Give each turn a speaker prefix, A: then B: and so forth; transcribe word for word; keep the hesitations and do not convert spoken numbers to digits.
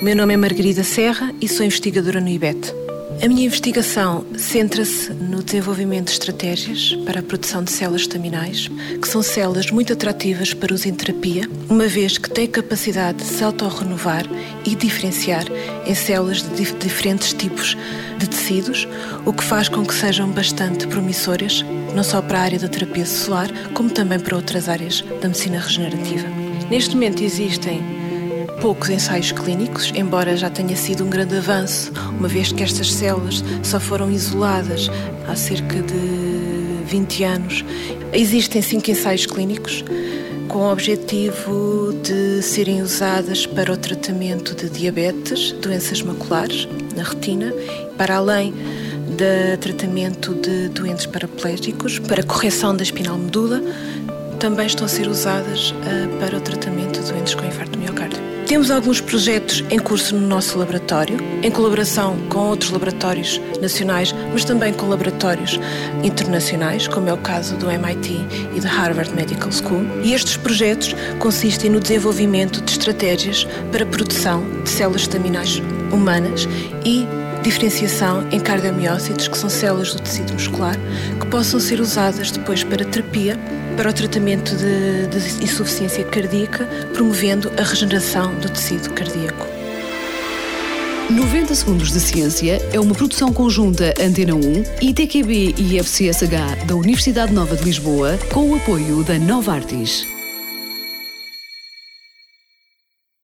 A: O meu nome é Margarida Serra e sou investigadora no I B E T. A minha investigação centra-se no desenvolvimento de estratégias para a produção de células estaminais, que são células muito atrativas para uso em terapia, uma vez que têm capacidade de se autorrenovar e diferenciar em células de dif- diferentes tipos de tecidos, o que faz com que sejam bastante promissoras, não só para a área da terapia celular, como também para outras áreas da medicina regenerativa. Neste momento existem poucos ensaios clínicos, embora já tenha sido um grande avanço, uma vez que estas células só foram isoladas há cerca de vinte anos. Existem cinco ensaios clínicos com o objetivo de serem usadas para o tratamento de diabetes, doenças maculares na retina, para além do tratamento de doentes paraplégicos, para correção da espinal medula, também estão a ser usadas uh, para o tratamento de doentes com infarto de miocárdio. Temos alguns projetos em curso no nosso laboratório, em colaboração com outros laboratórios nacionais, mas também com laboratórios internacionais, como é o caso do M I T e da Harvard Medical School. E estes projetos consistem no desenvolvimento de estratégias para a produção de células estaminais humanas e diferenciação em cardiomiócitos, que são células do tecido muscular, que possam ser usadas depois para terapia, para o tratamento de, de insuficiência cardíaca, promovendo a regeneração do tecido cardíaco.
B: noventa Segundos de Ciência é uma produção conjunta Antena um, I T Q B e I F C S H da Universidade Nova de Lisboa, com o apoio da Novartis.